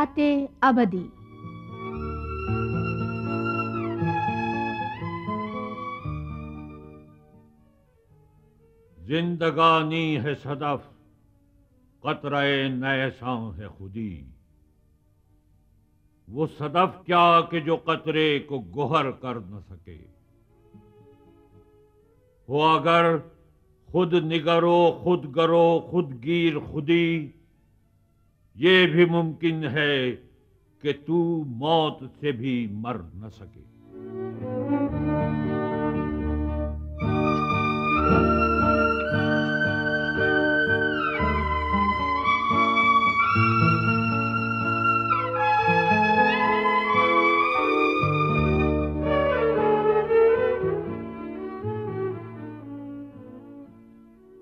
हयाते अबदी। जिंदगानी है सदफ, कतरे नैसां है खुदी। वो सदफ क्या कि जो कतरे को गोहर कर न सके। वो अगर खुद निगरो, खुद गरो, खुद गिर खुदी, ये भी मुमकिन है कि तू मौत से भी मर न सके।